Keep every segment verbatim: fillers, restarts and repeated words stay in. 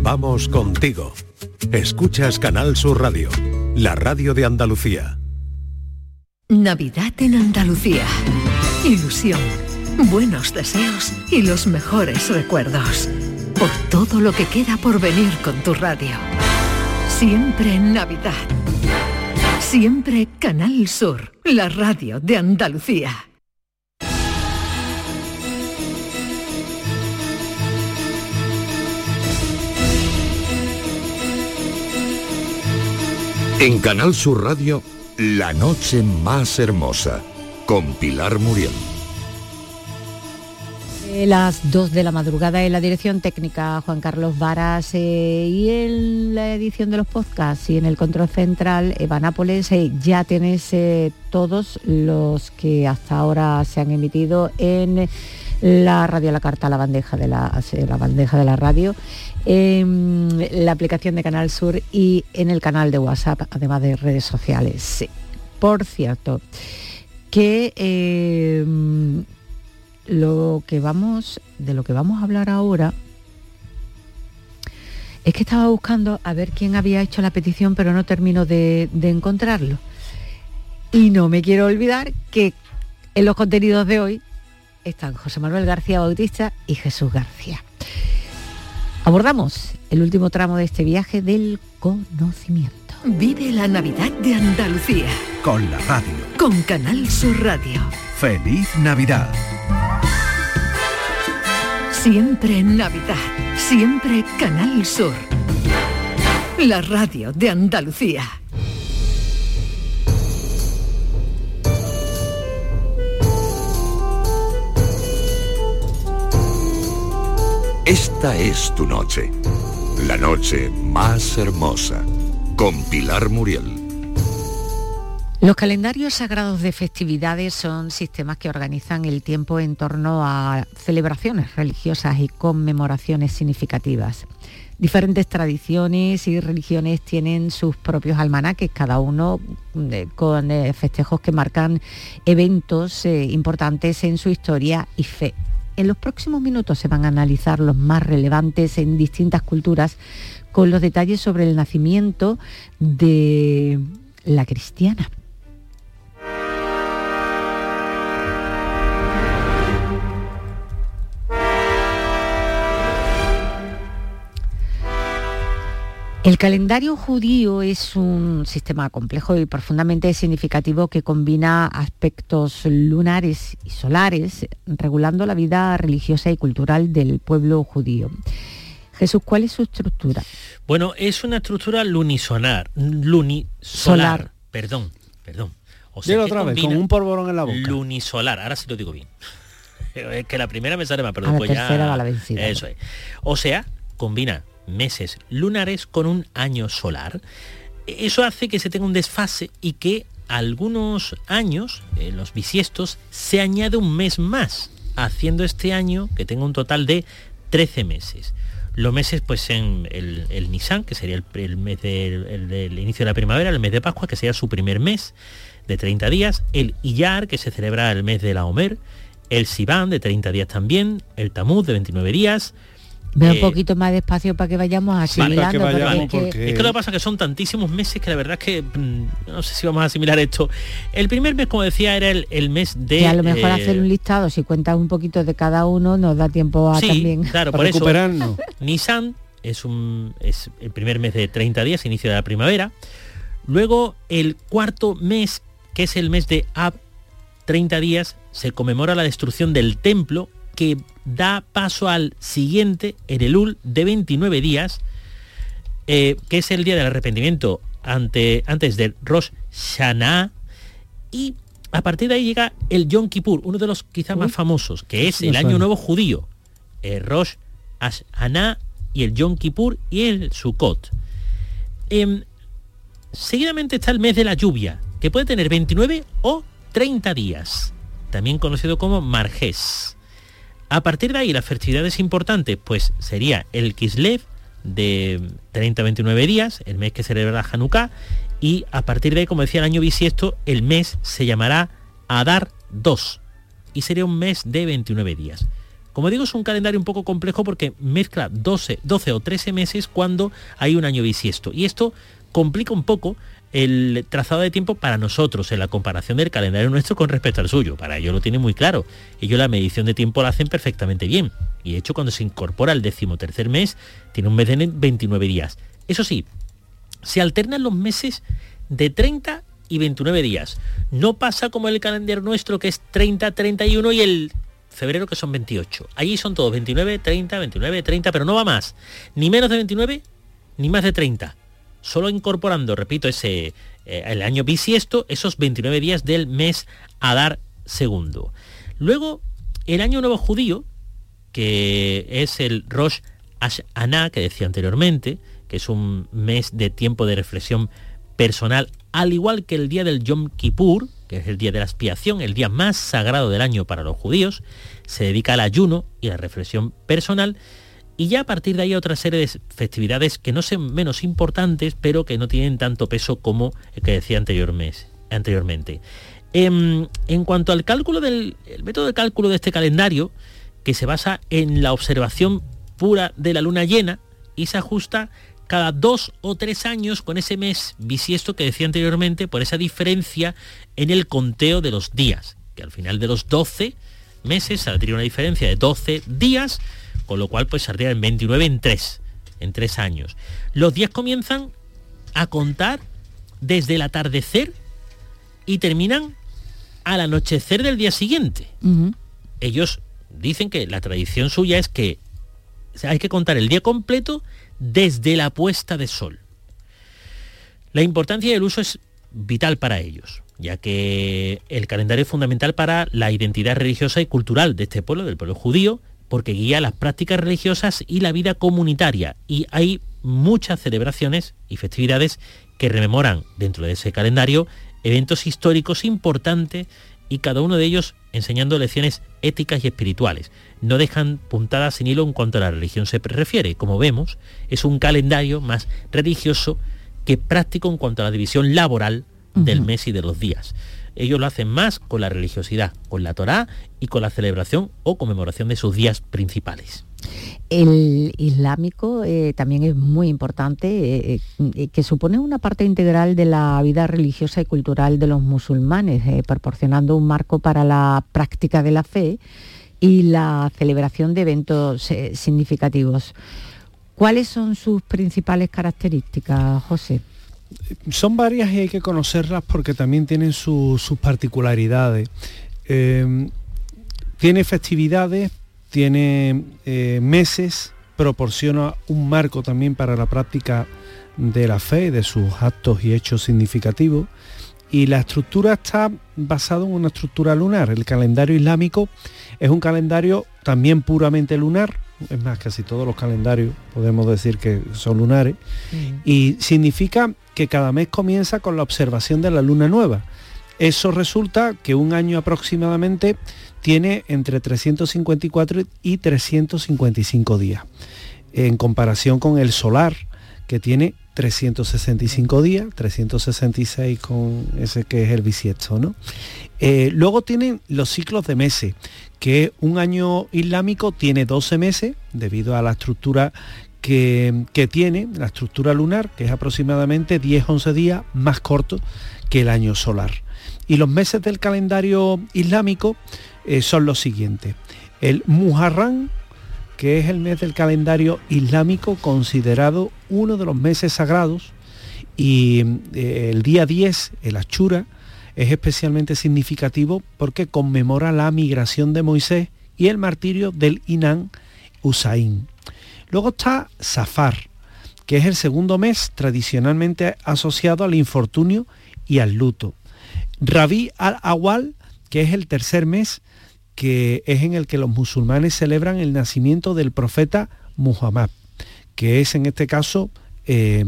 Vamos contigo. Escuchas Canal Sur Radio, la radio de Andalucía. Navidad en Andalucía. Ilusión, buenos deseos y los mejores recuerdos. Por todo lo que queda por venir con tu radio. Siempre en Navidad. Siempre Canal Sur, la radio de Andalucía. En Canal Sur Radio, La Noche Más Hermosa, con Pilar Muriel. Las dos de la madrugada en la dirección técnica Juan Carlos Varas eh, y en la edición de los podcasts y en el control central Eva Nápoles. Eh, ya tenéis eh, todos los que hasta ahora se han emitido en la radio a la carta, la bandeja de la, la bandeja de la radio, en la aplicación de Canal Sur y en el canal de WhatsApp, además de redes sociales. Sí. Por cierto, que eh, lo que vamos, de lo que vamos a hablar ahora es que estaba buscando a ver quién había hecho la petición, pero no termino de, de encontrarlo. Y no me quiero olvidar que en los contenidos de hoy están José Manuel García Bautista y Jesús García. Abordamos el último tramo de este viaje del conocimiento. Vive la Navidad de Andalucía. Con la radio. Con Canal Sur Radio. ¡Feliz Navidad! Siempre en Navidad. Siempre Canal Sur. La radio de Andalucía. Esta es tu noche, la noche más hermosa, con Pilar Muriel. Los calendarios sagrados de festividades son sistemas que organizan el tiempo en torno a celebraciones religiosas y conmemoraciones significativas. Diferentes tradiciones y religiones tienen sus propios almanaques, cada uno eh, con eh, festejos que marcan eventos eh, importantes en su historia y fe. En los próximos minutos se van a analizar los más relevantes en distintas culturas con los detalles sobre el nacimiento de la cristiana. El calendario judío es un sistema complejo y profundamente significativo que combina aspectos lunares y solares, regulando la vida religiosa y cultural del pueblo judío. Jesús, ¿cuál es su estructura? Bueno, es una estructura lunisolar, lunisolar, Solar. perdón, perdón. O sea, otra vez, con un polvorón en la boca. Lunisolar, ahora sí lo digo bien. Es que la primera me sale mal, pero a después la tercera ya... va la vencida. Eso es. O sea, combina meses lunares con un año solar. Eso hace que se tenga un desfase y que algunos años, en los bisiestos, se añade un mes más, haciendo este año que tenga un total de trece meses. Los meses, pues en el, el Nisan, que sería el, el mes del el, el inicio de la primavera, el mes de Pascua, que sería su primer mes de treinta días, el Iyar, que se celebra el mes de la Omer, el Sivan, de treinta días también, el Tamuz, de veintinueve días. Ve eh, un poquito más despacio para que vayamos asimilando. Vale, que vayamos, porque porque... Es que lo que pasa es que son tantísimos meses que la verdad es que mmm, no sé si vamos a asimilar esto. El primer mes, como decía, era el, el mes de... Que a lo mejor eh... hacer un listado, si cuentas un poquito de cada uno, nos da tiempo a sí, también... claro, por eso Nisan es, un, es el primer mes de treinta días, inicio de la primavera. Luego el cuarto mes, que es el mes de Ab, treinta días, se conmemora la destrucción del templo, que da paso al siguiente, en Elul, de veintinueve días, eh, que es el día del arrepentimiento ante, antes del Rosh Hashanah, y a partir de ahí llega el Yom Kippur, uno de los quizás más famosos, que es el Año Nuevo Judío, el Rosh Hashanah y el Yom Kippur y el Sukkot. Eh, seguidamente está el mes de la lluvia, que puede tener veintinueve o treinta días, también conocido como Marges. A partir de ahí, las festividades importantes, pues sería el Kislev, de treinta a veintinueve días, el mes que celebra Hanukkah, y a partir de ahí, como decía el año bisiesto, el mes se llamará Adar dos, y sería un mes de veintinueve días. Como digo, es un calendario un poco complejo porque mezcla doce, doce o trece meses cuando hay un año bisiesto. Y esto complica un poco el trazado de tiempo para nosotros en la comparación del calendario nuestro con respecto al suyo. Para ellos lo tienen muy claro. Ellos la medición de tiempo la hacen perfectamente bien. Y de hecho, cuando se incorpora el decimotercer mes, tiene un mes de veintinueve días. Eso sí, se alternan los meses de treinta y veintinueve días. No pasa como el calendario nuestro, que es treinta, treinta y uno, y el febrero, que son veintiocho. Allí son todos veintinueve, treinta, veintinueve, treinta, pero no va más. Ni menos de veintinueve, ni más de treinta. Solo incorporando, repito, ese eh, el año bisiesto, esos veintinueve días del mes Adar segundo. Luego, el año nuevo judío, que es el Rosh Hashanah, que decía anteriormente, que es un mes de tiempo de reflexión personal, al igual que el día del Yom Kippur, que es el día de la expiación, el día más sagrado del año para los judíos. Se dedica al ayuno y a la reflexión personal, y ya a partir de ahí otra serie de festividades que no son menos importantes, pero que no tienen tanto peso como el que decía anteriormente. En, en cuanto al cálculo del el método de cálculo de este calendario, que se basa en la observación pura de la luna llena y se ajusta cada dos o tres años con ese mes bisiesto que decía anteriormente, por esa diferencia en el conteo de los días, que al final de los doce meses saldría una diferencia de doce días, con lo cual pues saldría en veintinueve en tres, en tres años. Los días comienzan a contar desde el atardecer y terminan al anochecer del día siguiente. Uh-huh. Ellos dicen que la tradición suya es que hay que contar el día completo desde la puesta de sol. La importancia del uso es vital para ellos, ya que el calendario es fundamental para la identidad religiosa y cultural de este pueblo, del pueblo judío, porque guía las prácticas religiosas y la vida comunitaria, y hay muchas celebraciones y festividades que rememoran dentro de ese calendario eventos históricos importantes, y cada uno de ellos enseñando lecciones éticas y espirituales. No dejan puntadas sin hilo en cuanto a la religión se refiere. Como vemos, es un calendario más religioso que práctico en cuanto a la división laboral del uh-huh. mes y de los días. Ellos lo hacen más con la religiosidad, con la Torá y con la celebración o conmemoración de sus días principales. El islámico eh, también es muy importante, eh, eh, que supone una parte integral de la vida religiosa y cultural de los musulmanes, eh, proporcionando un marco para la práctica de la fe y la celebración de eventos eh, significativos. ¿Cuáles son sus principales características, José? Son varias y hay que conocerlas porque también tienen su, sus particularidades. Eh, tiene festividades, tiene eh, meses, proporciona un marco también para la práctica de la fe, de sus actos y hechos significativos, y la estructura está basada en una estructura lunar. El calendario islámico es un calendario también puramente lunar, es más, casi todos los calendarios podemos decir que son lunares, mm. y significa que cada mes comienza con la observación de la luna nueva. Eso resulta que un año aproximadamente tiene entre trescientos cincuenta y cuatro y trescientos cincuenta y cinco días, en comparación con el solar, que tiene trescientos sesenta y cinco días, trescientos sesenta y seis con ese que es el bisiesto, ¿no? Eh, luego tienen los ciclos de meses, que un año islámico tiene doce meses, debido a la estructura que, que tiene, la estructura lunar, que es aproximadamente diez a once días más corto que el año solar. Y los meses del calendario islámico eh, son los siguientes. El Muharram, que es el mes del calendario islámico considerado uno de los meses sagrados, y eh, el día diez, el Ashura, es especialmente significativo porque conmemora la migración de Moisés y el martirio del Imán Husayn. Luego está Safar, que es el segundo mes tradicionalmente asociado al infortunio y al luto. Rabi al-Awwal, que es el tercer mes, que es en el que los musulmanes celebran el nacimiento del profeta Muhammad, que es en este caso eh,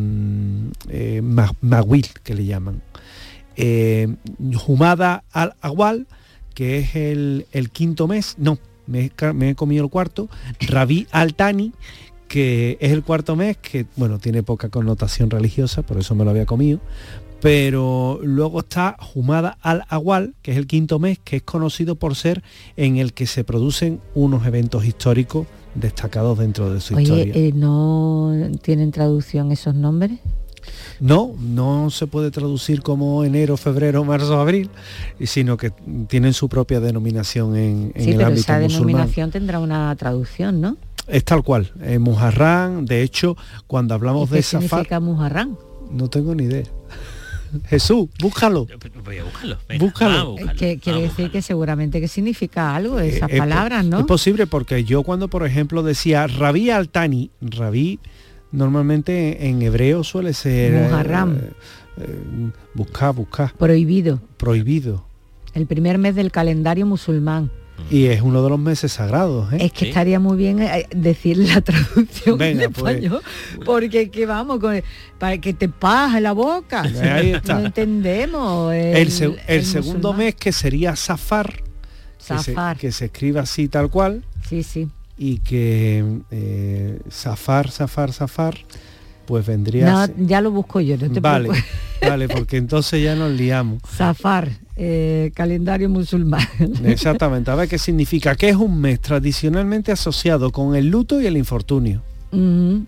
eh, Mawlid, que le llaman. Eh, Jumada al-Awwal, que es el, el quinto mes, no, me, me he comido el cuarto. Rabi al-Thani, que es el cuarto mes, que bueno, tiene poca connotación religiosa, por eso me lo había comido, Pero luego está Jumada al-Awwal, que es el quinto mes, que es conocido por ser en el que se producen unos eventos históricos destacados dentro de su Oye, historia. Eh, ¿no tienen traducción esos nombres? No, no se puede traducir como enero, febrero, marzo, abril, sino que tienen su propia denominación en, en sí, el pero ámbito esa musulmán. denominación tendrá una traducción, ¿no? Es tal cual, eh, Muharram. De hecho, cuando hablamos ¿Y de qué Safar, significa Muharram? no tengo ni idea. Jesús, búscalo. Voy a buscarlo. Venga, Búscalo. vamos a buscarlo, Que quiere vamos a decir que buscarlo. seguramente que significa algo esas Eh, es palabras, po- ¿no? Es posible porque yo cuando, por ejemplo, decía Rabí al-Tani, Rabí normalmente en hebreo suele ser... Muharram. eh, eh, buscar, buscar, Prohibido. prohibido. El primer mes del calendario musulmán. Y es uno de los meses sagrados, ¿eh? Es que Sí. estaría muy bien eh, decir la traducción Venga, en pues. español, porque que vamos, con, para que te paje la boca. Ahí está. No entendemos. El, El, se- el el segundo musulmán. mes, que sería Safar, que se, Safar. que se escribe así tal cual, Sí, sí. y que eh, Safar, Safar, Safar, pues vendría... No, a ser- ya lo busco yo, no te vale, preocupes. vale, porque entonces ya nos liamos. Safar, eh, calendario musulmán. Exactamente, a ver qué significa, que es un mes tradicionalmente asociado con el luto y el infortunio. Ujú.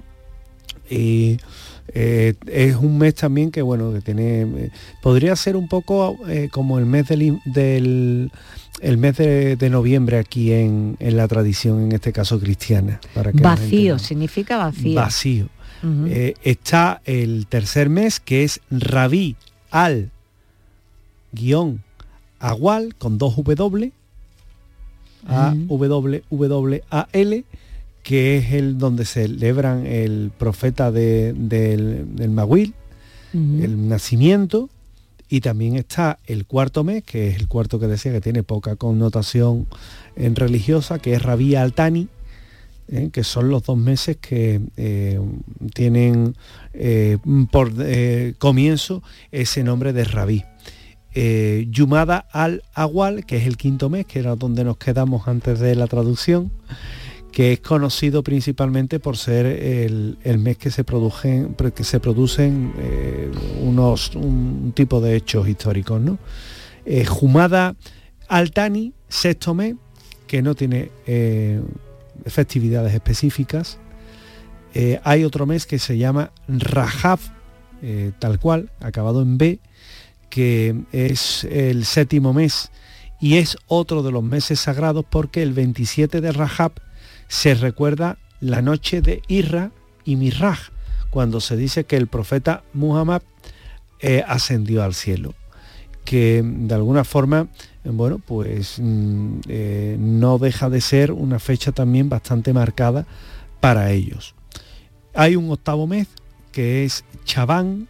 Y eh, es un mes también que, bueno, que tiene... eh, podría ser un poco eh, como el mes del... in- del el mes de, de noviembre aquí en, en la tradición, en este caso cristiana. Para que la gente Vacío, no- significa vacío. Vacío. Ujú. Eh, está el tercer mes, que es Rabí al guión Awal con dos W, A W W A L, que es el donde se celebran el profeta de- del, del Maguil, Ujú. el nacimiento. Y también está el cuarto mes, que es el cuarto que decía que tiene poca connotación en religiosa, que es Rabí al-Tani, eh, que son los dos meses que eh, tienen eh, por eh, comienzo ese nombre de Rabí. Eh, Yumada al-Awwal, que es el quinto mes, que era donde nos quedamos antes de la traducción, que es conocido principalmente por ser el, el mes que se produjen, que se producen eh, unos un tipo de hechos históricos, ¿no? Eh, Jumada al-Tani, sexto mes, que no tiene eh, festividades específicas. Eh, hay otro mes que se llama Rajab, eh, tal cual, acabado en B, que es el séptimo mes y es otro de los meses sagrados porque el veintisiete de Rajab se recuerda la noche de Irra y Miraj, cuando se dice que el profeta Muhammad eh, ascendió al cielo, que de alguna forma, bueno, pues mm, eh, no deja de ser una fecha también bastante marcada para ellos. Hay un octavo mes que es Chabán,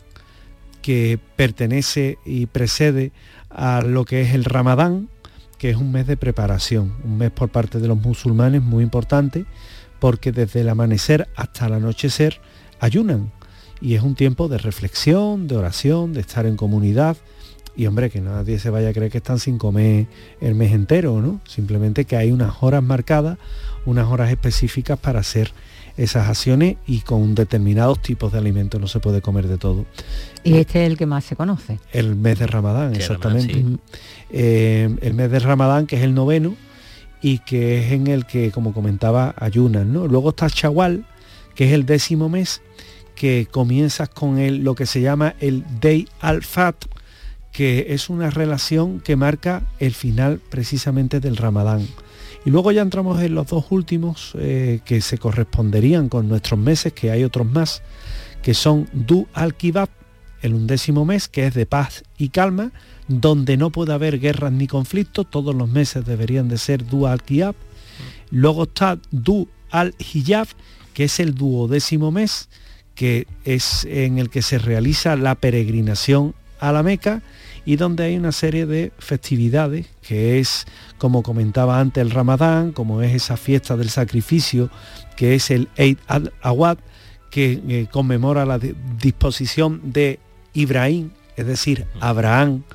que pertenece y precede a lo que es el Ramadán, que es un mes de preparación, un mes por parte de los musulmanes muy importante, porque desde el amanecer hasta el anochecer ayunan, y es un tiempo de reflexión, de oración, de estar en comunidad, y hombre, que nadie se vaya a creer que están sin comer el mes entero, ¿no? Simplemente que hay unas horas marcadas, unas horas específicas para hacer esas acciones, y con determinados tipos de alimentos, no se puede comer de todo. Y este es el que más se conoce. El mes de Ramadán, Sí, exactamente. Ramadán, sí. Eh, el mes de Ramadán, que es el noveno, y que es en el que, como comentaba, ayunan, ¿no? Luego está Shawwal, que es el décimo mes, que comienzas con el, lo que se llama el Day al-Fat, que es una relación que marca el final precisamente del Ramadán. Y luego ya entramos en los dos últimos, eh, que se corresponderían con nuestros meses, que hay otros más, que son Du al-Kibab, el undécimo mes, que es de paz y calma, donde no puede haber guerras ni conflictos, todos los meses deberían de ser Du al-Kibab. Luego está Du al-Hijab, que es el duodécimo mes, que es en el que se realiza la peregrinación a la Meca, y donde hay una serie de festividades, que es, como comentaba antes, el Ramadán, como es esa fiesta del sacrificio, que es el Eid al-Awad, que eh, conmemora la de- disposición de Ibrahim, es decir, Abraham, Ujú.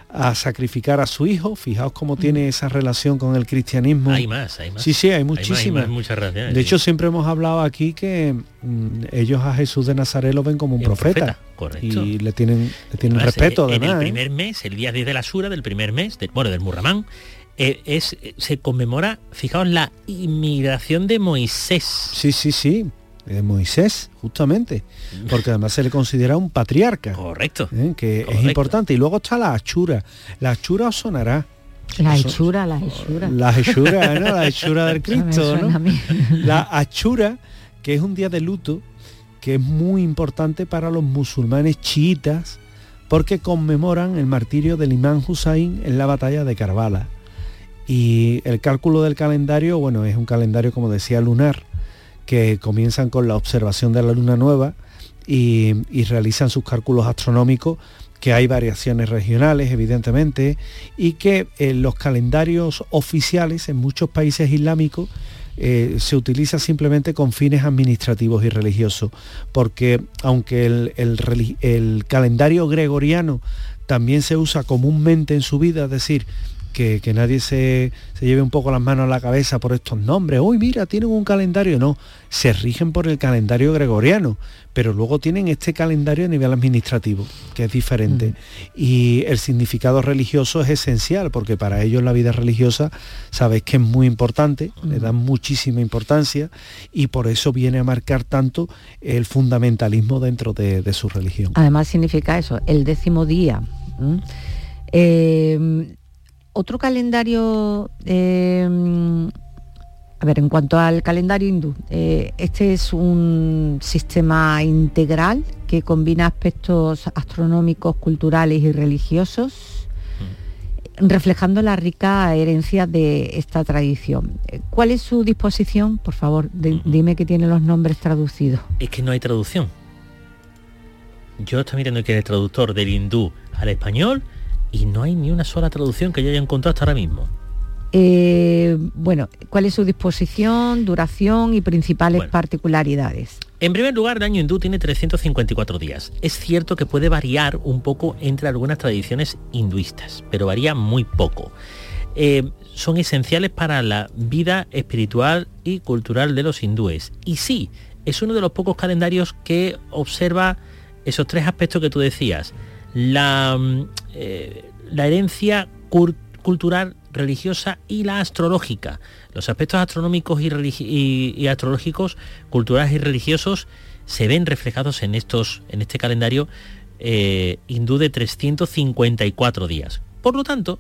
a sacrificar a su hijo. Fijaos cómo tiene esa relación con el cristianismo. Hay más, hay más. Sí, sí, hay muchísimas. Hay más, hay más, muchas relaciones. De sí. hecho, siempre hemos hablado aquí que mmm, ellos a Jesús de Nazaret lo ven como un profeta, profeta. Correcto. Y le tienen, le tienen Además, respeto, en además. el primer ¿eh? mes, el día diez de la Sura del primer mes, de, bueno, del Muharram, eh, es, se conmemora, fijaos, la inmigración de Moisés. Sí, sí, sí. De Moisés, justamente, porque además se le considera un patriarca. Correcto. ¿eh? Que correcto. es importante. Y luego está la Ashura. La Ashura os sonará. La hechura, la hechura. La hechura, ¿no? La hechura del Cristo, ¿no? La Ashura, que es un día de luto, que es muy importante para los musulmanes chiitas, porque conmemoran el martirio del imán Hussein en la batalla de Karbala. Y el cálculo del calendario, bueno, es un calendario, como decía, lunar, que comienzan con la observación de la luna nueva y, y realizan sus cálculos astronómicos, que hay variaciones regionales, evidentemente, y que en los calendarios oficiales en muchos países islámicos eh, se utiliza simplemente con fines administrativos y religiosos, porque aunque el, el, el calendario gregoriano también se usa comúnmente en su vida, es decir, Que, que nadie se, se lleve un poco las manos a la cabeza por estos nombres. Uy, mira, tienen un calendario. No, se rigen por el calendario gregoriano, pero luego tienen este calendario a nivel administrativo, que es diferente. Mm. Y el significado religioso es esencial, porque para ellos la vida religiosa, sabéis que es muy importante, mm. le dan muchísima importancia, y por eso viene a marcar tanto el fundamentalismo dentro de, de su religión. Además significa eso, el décimo día. ¿Mm? Eh, Otro calendario, eh, a ver, en cuanto al calendario hindú, eh, este es un sistema integral que combina aspectos astronómicos, culturales y religiosos, mm. reflejando la rica herencia de esta tradición. ¿Cuál es su disposición? Por favor, de, mm. dime que tiene los nombres traducidos. Es que no hay traducción. Yo estoy mirando aquí el traductor del hindú al español, y no hay ni una sola traducción que yo haya encontrado hasta ahora mismo. Eh, bueno, ¿cuál es su disposición, duración y principales bueno, particularidades? En primer lugar, el año hindú tiene trescientos cincuenta y cuatro días. Es cierto que puede variar un poco entre algunas tradiciones hinduistas, pero varía muy poco. Eh, son esenciales para la vida espiritual y cultural de los hindúes. Y sí, es uno de los pocos calendarios que observa esos tres aspectos que tú decías. La, eh, la herencia cur- cultural, religiosa y la astrológica. Los aspectos astronómicos y, religi- y, y astrológicos, culturales y religiosos se ven reflejados en, estos, en este calendario eh, hindú de trescientos cincuenta y cuatro días. Por lo tanto,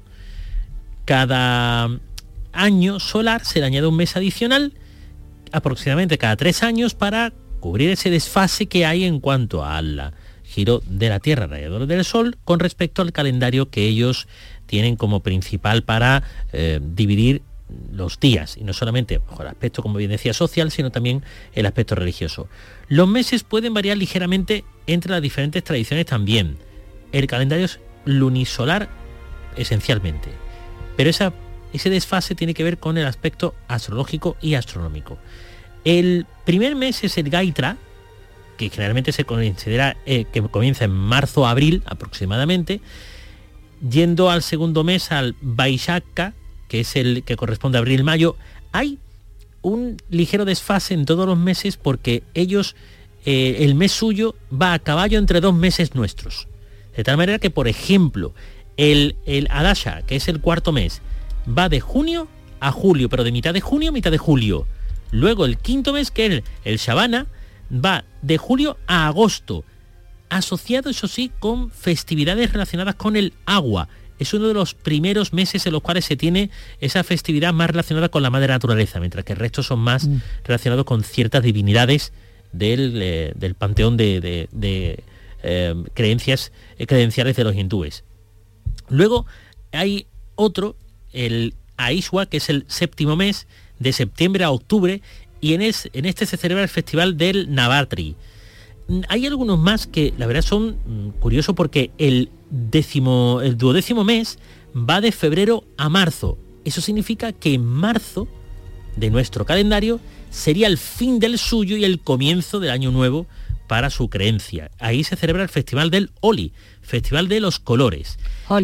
cada año solar se le añade un mes adicional, aproximadamente cada tres años, para cubrir ese desfase que hay en cuanto a la giro de la Tierra alrededor del Sol con respecto al calendario que ellos tienen como principal para eh, dividir los días, y no solamente bajo el aspecto, como bien decía, social, sino también el aspecto religioso. Los meses pueden variar ligeramente entre las diferentes tradiciones también. El calendario es lunisolar esencialmente, pero esa, ese desfase tiene que ver con el aspecto astrológico y astronómico. El primer mes es el Gaitra, que generalmente se considera eh, que comienza en marzo-abril aproximadamente, yendo al segundo mes al Vaishakha, que es el que corresponde a abril-mayo. Hay un ligero desfase en todos los meses porque ellos, eh, el mes suyo va a caballo entre dos meses nuestros. De tal manera que, por ejemplo, el, el Adasha, que es el cuarto mes, va de junio a julio, pero de mitad de junio a mitad de julio. Luego el quinto mes, que es el, el Shavana, va de julio a agosto, asociado, eso sí, con festividades relacionadas con el agua. Es uno de los primeros meses en los cuales se tiene esa festividad más relacionada con la madre naturaleza, mientras que el resto son más mm. relacionados con ciertas divinidades del, eh, del panteón de, de, de eh, creencias eh, credenciales de los hindúes. Luego hay otro, el Aishwa, que es el séptimo mes, de septiembre a octubre, y en, es, en este se celebra el festival del Navaratri. Hay algunos más que la verdad son mm, curiosos, porque el décimo, el duodécimo mes va de febrero a marzo. Eso significa que en marzo de nuestro calendario sería el fin del suyo y el comienzo del año nuevo para su creencia. Ahí se celebra el festival del Holi, festival de los colores. Holi.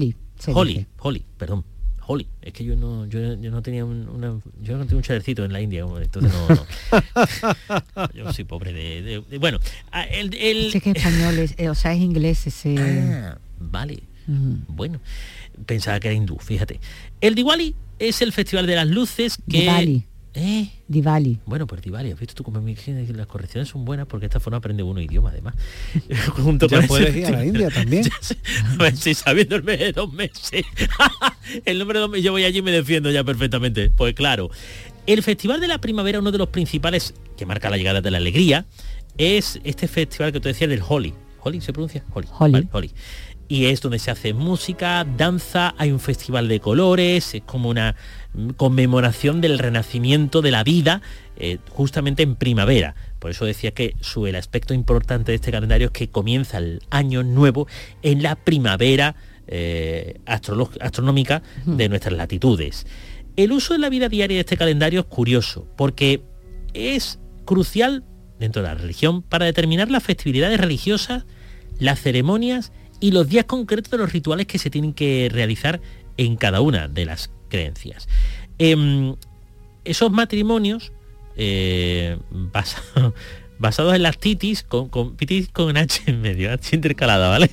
Holi, dice. Holi, perdón. Holi, es que yo no yo, yo no tenía un, una yo no tengo un chalercito en la India, entonces no, no. Yo soy pobre de, de, de bueno, el, el... Sé que español es, eh, o sea, es inglés ese. Ah, vale. Uh-huh. Bueno, pensaba que era hindú, fíjate. El Diwali es el festival de las luces que Diwali. ¿Eh? Diwali. Bueno, pues Diwali, has visto tú como me dije que las correcciones son buenas porque de esta forma aprende uno idioma además. Junto ya con puedes ese... ir a la India también. A ver si sabiendo el mes de dos meses. El nombre de dos meses, yo voy allí y me defiendo ya perfectamente. Pues claro, el Festival de la Primavera, uno de los principales que marca la llegada de la alegría, es este festival que tú decías del Holi. ¿Holi se pronuncia? Holi. Holi. Vale, Holi. Y es donde se hace música, danza, hay un festival de colores, es como una conmemoración del renacimiento de la vida, eh, justamente en primavera. Por eso decía que su, el aspecto importante de este calendario es que comienza el año nuevo en la primavera eh, astrolo- astronómica de nuestras latitudes. El uso de la vida diaria de este calendario es curioso, porque es crucial dentro de la religión para determinar las festividades religiosas, las ceremonias y los días concretos de los rituales que se tienen que realizar en cada una de las creencias. Eh, esos matrimonios eh, basados, basados en las titis, con, con titis con H en medio, H intercalada, ¿vale?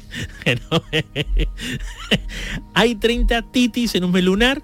Hay treinta titis en un mes lunar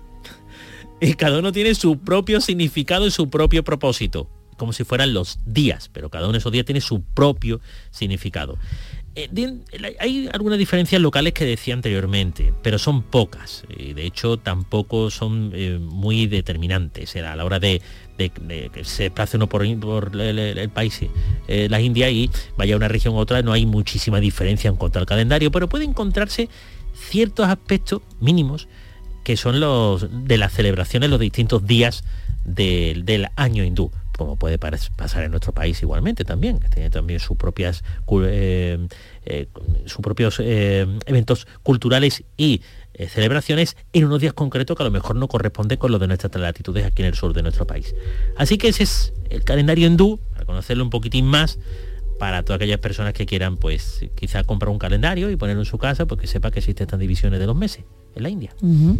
y cada uno tiene su propio significado y su propio propósito, como si fueran los días, pero cada uno de esos días tiene su propio significado. Eh, de, hay algunas diferencias locales que decía anteriormente, pero son pocas, y de hecho tampoco son eh, muy determinantes a la hora de, de, de que se desplace uno por, por el, el, el país, eh, la India, y vaya a una región u otra. No hay muchísima diferencia en cuanto al calendario, pero puede encontrarse ciertos aspectos mínimos que son los de las celebraciones, los distintos días del, del año hindú, como puede pasar en nuestro país igualmente también, que tiene también sus propias eh, eh, sus propios eh, eventos culturales y eh, celebraciones en unos días concretos que a lo mejor no corresponden con los de nuestras latitudes aquí en el sur de nuestro país. Así que ese es el calendario hindú, para conocerlo un poquitín más, para todas aquellas personas que quieran, pues quizá comprar un calendario y ponerlo en su casa, porque sepa que existen estas divisiones de los meses en la India. Uh-huh.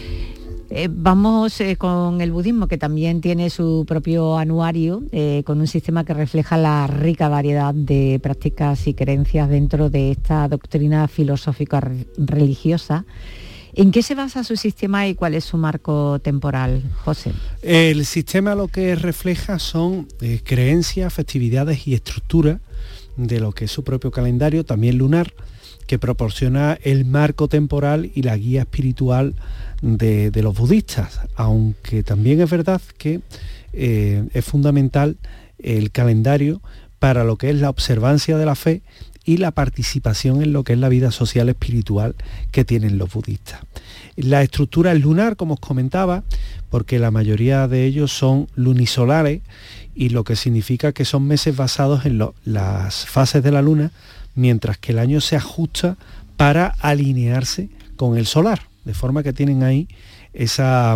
Eh, vamos eh, con el budismo, que también tiene su propio anuario, eh, con un sistema que refleja la rica variedad de prácticas y creencias dentro de esta doctrina filosófica re- religiosa. ¿En qué se basa su sistema y cuál es su marco temporal, José? El sistema lo que refleja son eh, creencias, festividades y estructuras de lo que es su propio calendario, también lunar, que proporciona el marco temporal y la guía espiritual de, de los budistas, aunque también es verdad que eh, es fundamental el calendario para lo que es la observancia de la fe y la participación en lo que es la vida social espiritual que tienen los budistas. La estructura es lunar, como os comentaba, porque la mayoría de ellos son lunisolares, y lo que significa que son meses basados en lo, las fases de la luna, mientras que el año se ajusta para alinearse con el solar, de forma que tienen ahí esa,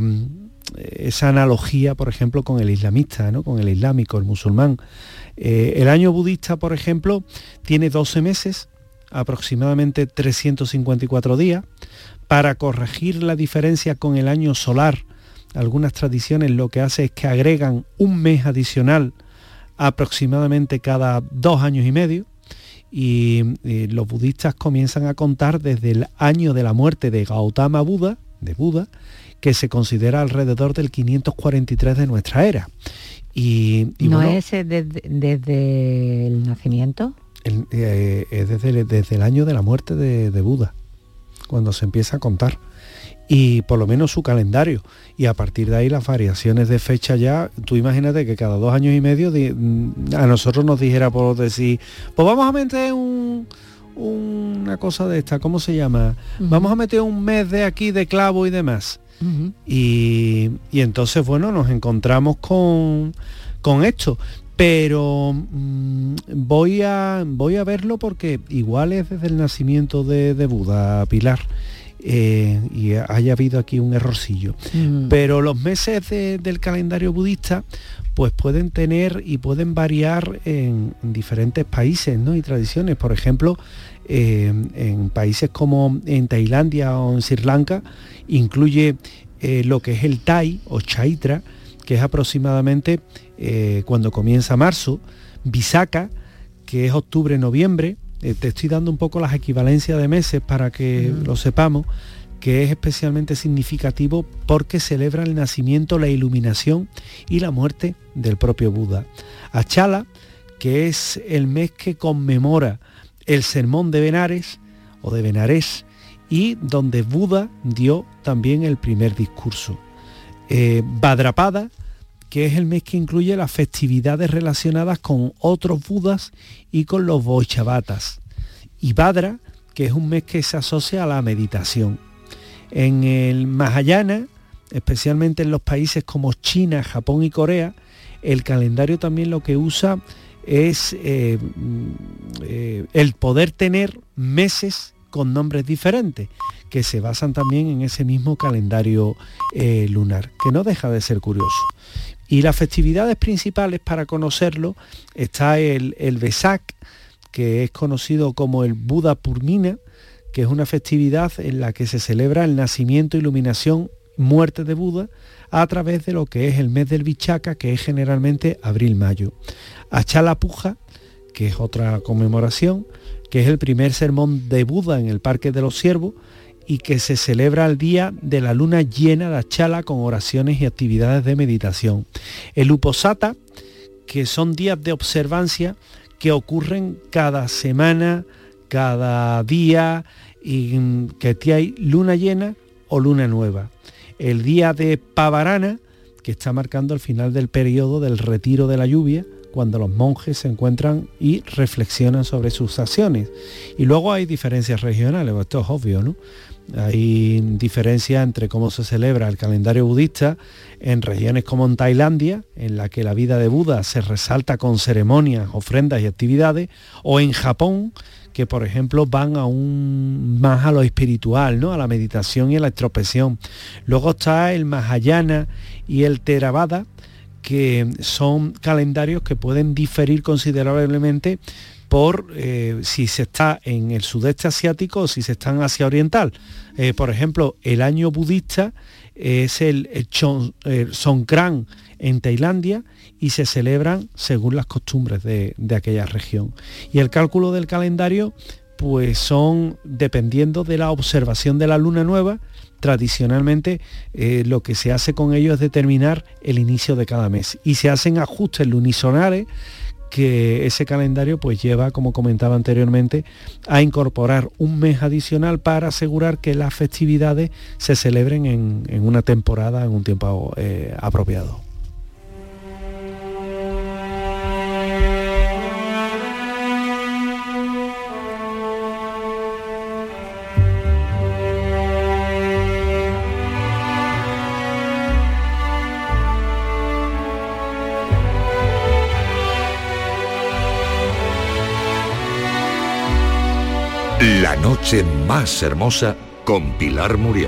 esa analogía, por ejemplo, con el islamista, ¿no? Con el islámico, el musulmán. Eh, el año budista, por ejemplo, tiene doce meses, aproximadamente trescientos cincuenta y cuatro días. Para corregir la diferencia con el año solar, algunas tradiciones lo que hace es que agregan un mes adicional aproximadamente cada dos años y medio, y, y los budistas comienzan a contar desde el año de la muerte de Gautama Buda, de Buda, que se considera alrededor del quinientos cuarenta y tres de nuestra era. Y, y ¿No bueno, es desde, desde el nacimiento? El, eh, es desde, desde el año de la muerte de, de Buda, cuando se empieza a contar, y por lo menos su calendario, y a partir de ahí las variaciones de fecha. Ya tú imagínate que cada dos años y medio de, a nosotros nos dijera por decir, pues vamos a meter un, una cosa de esta, ¿cómo se llama? Uh-huh. Vamos a meter un mes de aquí de clavo y demás. Uh-huh. y, y entonces bueno, nos encontramos con, con esto. Pero mmm, voy a voy a verlo, porque igual es desde el nacimiento de, de Buda, Pilar, eh, y haya habido aquí un errorcillo. Mm. Pero los meses de, del calendario budista pues pueden tener y pueden variar en, en diferentes países, ¿no? y tradiciones. Por ejemplo, eh, en países como en Tailandia o en Sri Lanka, incluye eh, lo que es el Tai o Chaitra, que es aproximadamente eh, cuando comienza marzo, Visakha, que es octubre-noviembre. Eh, te estoy dando un poco las equivalencias de meses para que mm. lo sepamos, que es especialmente significativo porque celebra el nacimiento, la iluminación y la muerte del propio Buda. Achala, que es el mes que conmemora el sermón de Benares o de Benarés, y donde Buda dio también el primer discurso. Eh, Bhadrapada, que es el mes que incluye las festividades relacionadas con otros Budas y con los Vaishnavas. Y Bhadra, que es un mes que se asocia a la meditación. En el Mahayana, especialmente en los países como China, Japón y Corea, el calendario también lo que usa es eh, eh, el poder tener meses con nombres diferentes, que se basan también en ese mismo calendario eh, lunar, que no deja de ser curioso. Y las festividades principales, para conocerlo, está el, el Vesak, que es conocido como el Buda Purnima, que es una festividad en la que se celebra el nacimiento, iluminación, muerte de Buda a través de lo que es el mes del Vichaka, que es generalmente abril-mayo. Achala Puja, que es otra conmemoración, que es el primer sermón de Buda en el Parque de los Ciervos y que se celebra el día de la luna llena de Achala con oraciones y actividades de meditación. El Uposatha, que son días de observancia que ocurren cada semana, cada día, y que hay luna llena o luna nueva. El día de Pavarana, que está marcando el final del periodo del retiro de la lluvia, cuando los monjes se encuentran y reflexionan sobre sus acciones. Y luego hay diferencias regionales, esto es obvio, ¿no? Hay diferencias entre cómo se celebra el calendario budista en regiones como en Tailandia, en la que la vida de Buda se resalta con ceremonias, ofrendas y actividades, o en Japón, que por ejemplo van aún más a lo espiritual, ¿no? A la meditación y a la introspección. Luego está el Mahayana y el Theravada, que son calendarios que pueden diferir considerablemente por eh, si se está en el sudeste asiático o si se está en Asia Oriental. Eh, por ejemplo, el año budista es el, el, Chon, el Songkran en Tailandia y se celebran según las costumbres de, de aquella región. Y el cálculo del calendario pues son dependiendo de la observación de la luna nueva. Tradicionalmente eh, lo que se hace con ello es determinar el inicio de cada mes y se hacen ajustes lunisonales que ese calendario pues lleva, como comentaba anteriormente, a incorporar un mes adicional para asegurar que las festividades se celebren en, en una temporada, en un tiempo eh, apropiado. La noche más hermosa con Pilar Muriel.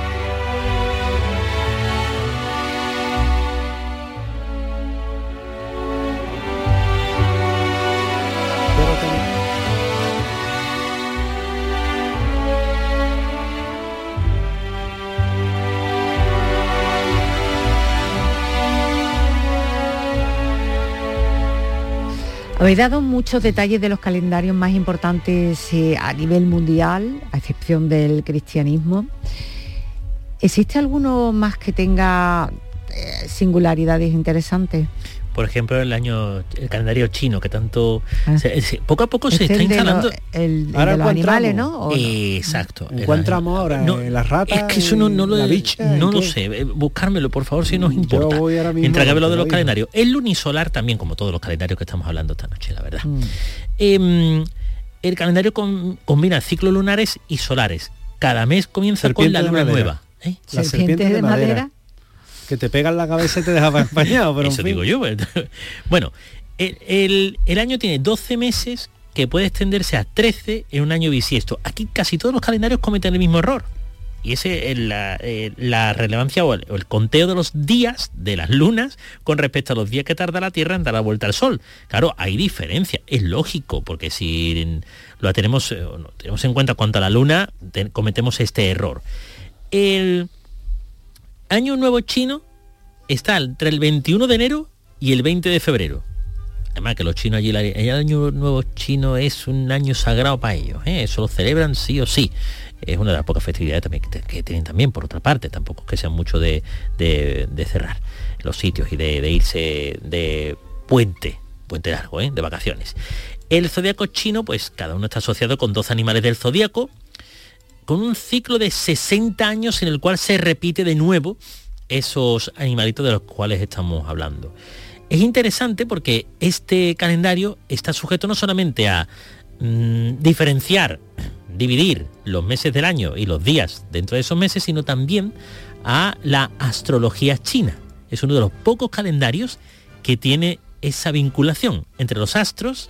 Habéis dado muchos detalles de los calendarios más importantes eh, a nivel mundial, a excepción del cristianismo. ¿Existe alguno más que tenga eh, singularidades interesantes? Por ejemplo, el año el calendario chino, que tanto ah. se, se, poco a poco se está instalando. De lo, el, el de los animales, ¿no? ¿O Exacto. No? ¿Encontramos ahora no, la rata? Es que eso no, no lo, la bicha, no lo sé. Buscármelo, por favor, si nos importa. Yo voy ahora mismo. Entrágame lo de los calendarios. El lunisolar también, como todos los calendarios que estamos hablando esta noche, la verdad. Mm. Eh, el calendario con, combina ciclos lunares y solares. Cada mes comienza serpiente con la luna nueva. ¿Eh? La serpiente de, de madera. madera. Que te pegan la cabeza y te deja empañado. Pero eso en fin. Digo yo. Bueno, el, el, el año tiene doce meses que puede extenderse a trece en un año bisiesto. Aquí casi todos los calendarios cometen el mismo error. y ese es la, eh, la relevancia o el, o el conteo de los días de las lunas con respecto a los días que tarda la Tierra en dar la vuelta al Sol. Claro, hay diferencia, es lógico, porque si lo tenemos, eh, no, tenemos en cuenta cuanto a la Luna, te, cometemos este error. El Año Nuevo Chino está entre el veintiuno de enero y el veinte de febrero. Además que los chinos allí, el Año Nuevo Chino es un año sagrado para ellos, ¿eh? Eso lo celebran sí o sí. Es una de las pocas festividades también que, que tienen también, por otra parte, tampoco es que sean mucho de, de, de cerrar los sitios y de, de irse de puente, puente largo, ¿eh? De vacaciones. El zodiaco chino, pues cada uno está asociado con doce animales del zodiaco, con un ciclo de sesenta años en el cual se repite de nuevo esos animalitos de los cuales estamos hablando. Es interesante porque este calendario está sujeto no solamente a mmm, diferenciar, dividir los meses del año y los días dentro de esos meses, sino también a la astrología china. Es uno de los pocos calendarios que tiene esa vinculación entre los astros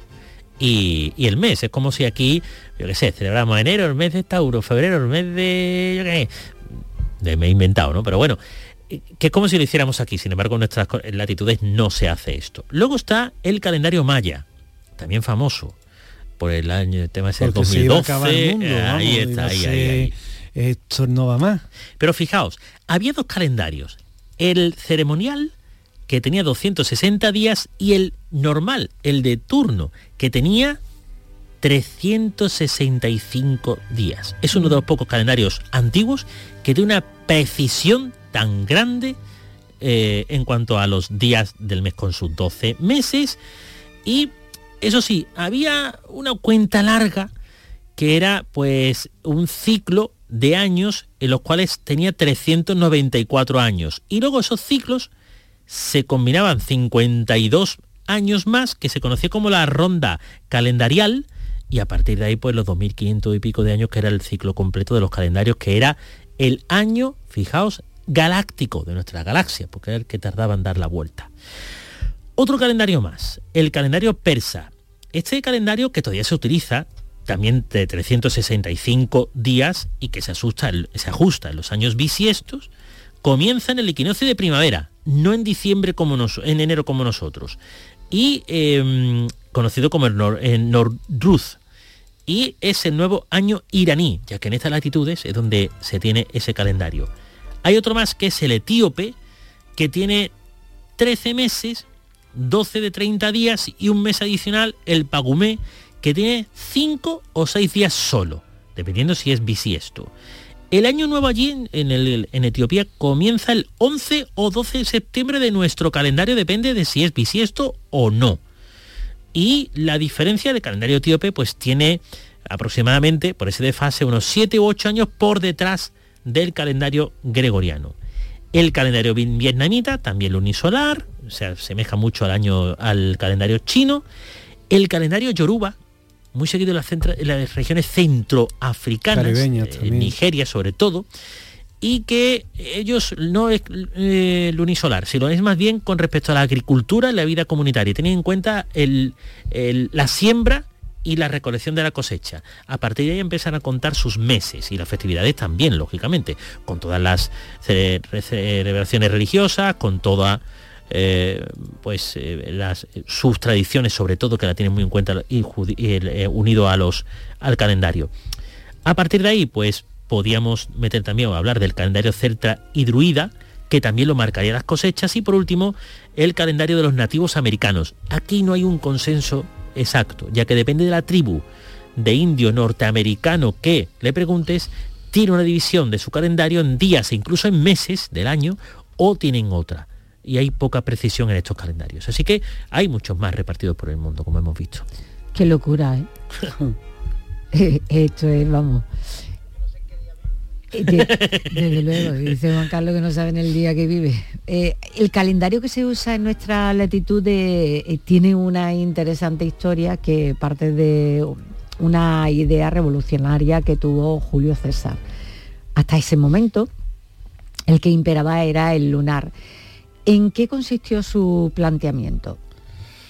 y, y el mes. Es como si aquí, yo qué sé, celebramos enero, el mes de Tauro, febrero, el mes de... yo qué sé, me he inventado, ¿no? Pero bueno, que es como si lo hiciéramos aquí. Sin embargo, en nuestras latitudes no se hace esto. Luego está el calendario maya, también famoso por el año, el tema es el dos mil doce. El mundo, vamos, ahí está, ahí, ahí, ahí. Esto no va más. Pero fijaos, había dos calendarios. El ceremonial, que tenía doscientos sesenta días, y el normal, el de turno, que tenía trescientos sesenta y cinco días. Es uno de los pocos calendarios antiguos que tiene una precisión tan grande eh, en cuanto a los días del mes con sus doce meses. Y eso sí, había una cuenta larga que era pues un ciclo de años en los cuales tenía trescientos noventa y cuatro años, y luego esos ciclos se combinaban cincuenta y dos años más, que se conocía como la ronda calendarial, y a partir de ahí pues los dos mil quinientos y pico de años, que era el ciclo completo de los calendarios, que era el año, fijaos, galáctico de nuestra galaxia, porque era el que tardaba en dar la vuelta. Otro calendario más, el calendario persa. Este calendario, que todavía se utiliza, también de trescientos sesenta y cinco días, y que se, asusta, se ajusta en los años bisiestos, comienza en el equinoccio de primavera, no en diciembre como nos, en enero como nosotros, y eh, conocido como el, Nor, el Nordruz, y es el nuevo año iraní, ya que en estas latitudes es donde se tiene ese calendario. Hay otro más, que es el etíope, que tiene trece meses, doce de treinta días, y un mes adicional, el pagumé, que tiene cinco o seis días solo, dependiendo si es bisiesto. El año nuevo allí en, en, el, en Etiopía comienza el once o doce de septiembre de nuestro calendario, depende de si es bisiesto o no. Y la diferencia del calendario etíope pues tiene aproximadamente, por ese desfase, unos siete u ocho años por detrás del calendario gregoriano. El calendario vietnamita, también lunisolar, o sea, asemeja mucho al año al calendario chino. El calendario yoruba, muy seguido en las, centra, en las regiones centroafricanas, eh, Nigeria sobre todo, y que ellos no es eh, lunisolar, sino es más bien con respecto a la agricultura y la vida comunitaria. Tienen en cuenta el, el, la siembra y la recolección de la cosecha. A partir de ahí empiezan a contar sus meses y las festividades también, lógicamente, con todas las celebraciones religiosas, con toda eh, pues eh, las sus tradiciones, sobre todo, que la tienen muy en cuenta y, y eh, unido a los al calendario. A partir de ahí, pues podíamos meter también o hablar del calendario celta y druida, que también lo marcaría las cosechas, y por último el calendario de los nativos americanos. Aquí no hay un consenso exacto, ya que depende de la tribu de indio norteamericano que le preguntes, tiene una división de su calendario en días e incluso en meses del año, o tienen otra, y hay poca precisión en estos calendarios. Así que hay muchos más repartidos por el mundo, como hemos visto. Qué locura, ¿eh? Esto es, vamos... Desde luego, dice Juan Carlos que no sabe en el día que vive. Eh, el calendario que se usa en nuestra latitud de, eh, tiene una interesante historia que parte de una idea revolucionaria que tuvo Julio César. Hasta ese momento, el que imperaba era el lunar. ¿En qué consistió su planteamiento?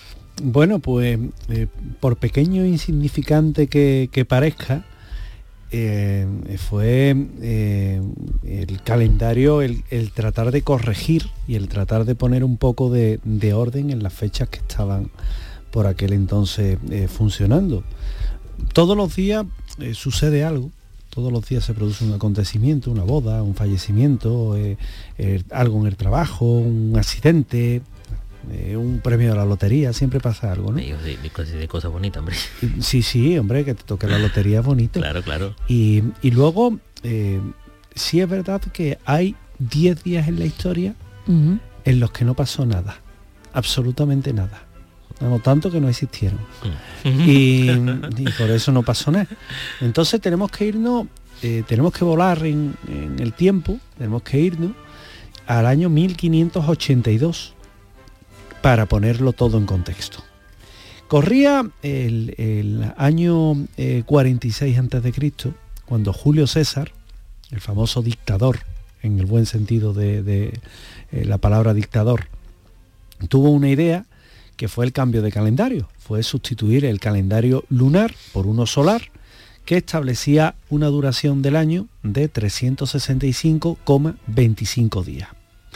Bueno, pues eh, por pequeño e insignificante que, que parezca, eh, fue eh, el calendario, el, el tratar de corregir y el tratar de poner un poco de, de orden en las fechas que estaban por aquel entonces eh, funcionando. Todos los días eh, sucede algo, todos los días se produce un acontecimiento, una boda, un fallecimiento, eh, eh, algo en el trabajo, un accidente, eh, un premio de la lotería, siempre pasa algo, ¿no? De, de, de cosas bonitas, hombre. Sí, sí, hombre, que te toque la lotería es bonito. Claro, claro. Y, y luego, eh, sí es verdad que hay diez días en la historia uh-huh. en los que no pasó nada, absolutamente nada. No, tanto que no existieron. Y, y por eso no pasó nada. Entonces tenemos que irnos, eh, tenemos que volar en, en el tiempo, tenemos que irnos al año mil quinientos ochenta y dos para ponerlo todo en contexto. Corría el, el año eh, cuarenta y seis antes de Cristo, cuando Julio César, el famoso dictador, en el buen sentido de, de eh, la palabra dictador, tuvo una idea que fue el cambio de calendario, fue sustituir el calendario lunar por uno solar, que establecía una duración del año de trescientos sesenta y cinco coma veinticinco días.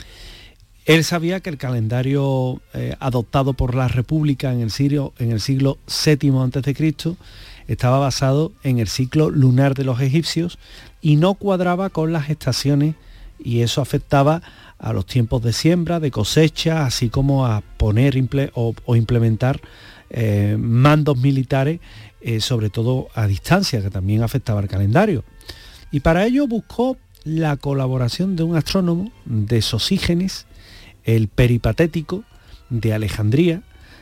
Él sabía que el calendario eh, adoptado por la República en el siglo, en el siglo séptimo antes de Cristo estaba basado en el ciclo lunar de los egipcios y no cuadraba con las estaciones, y eso afectaba a los tiempos de siembra, de cosecha, así como a poner imple- o, o implementar eh, mandos militares, eh, sobre todo a distancia, que también afectaba al calendario. Y para ello buscó la colaboración de un astrónomo, de Sosígenes, el peripatético de Alejandría,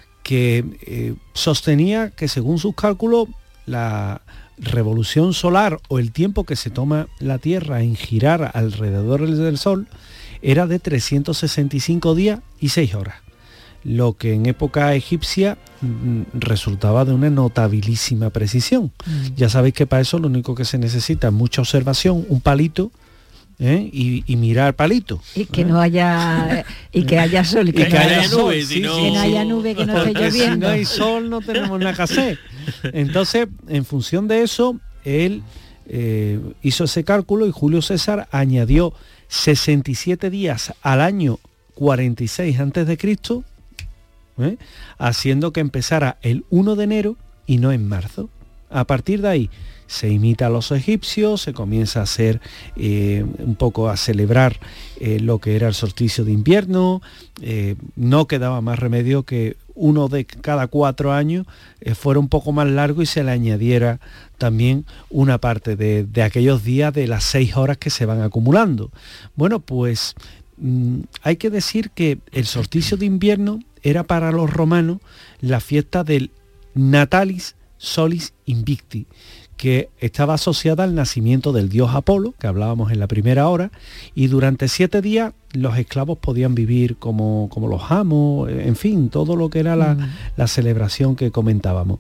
que eh, sostenía que según sus cálculos la revolución solar o el tiempo que se toma la Tierra en girar alrededor del Sol era de trescientos sesenta y cinco días y seis horas, lo que en época egipcia mm, resultaba de una notabilísima precisión. Mm. Ya sabéis que para eso lo único que se necesita es mucha observación, un palito, ¿eh? y, y mirar palito. Y que ¿eh? no haya y que haya sol y que, y que no haya haya nube, sol, si sí, no... que no haya nube, que no esté lloviendo. Si no hay sol no tenemos nada que hacer. Entonces, en función de eso, él eh, hizo ese cálculo y Julio César añadió sesenta y siete días al año cuarenta y seis antes de Cristo, ¿eh? haciendo que empezara el uno de enero y no en marzo. A partir de ahí se imita a los egipcios, se comienza a hacer eh, un poco a celebrar eh, lo que era el solsticio de invierno, eh, no quedaba más remedio que uno de cada cuatro años eh, fuera un poco más largo y se le añadiera también una parte de, de aquellos días de las seis horas que se van acumulando. Bueno, pues mmm, hay que decir que el solsticio de invierno era para los romanos la fiesta del Natalis Solis Invicti, que estaba asociada al nacimiento del dios Apolo, que hablábamos en la primera hora, y durante siete días los esclavos podían vivir como, como los amos, en fin, todo lo que era la, mm. la celebración que comentábamos.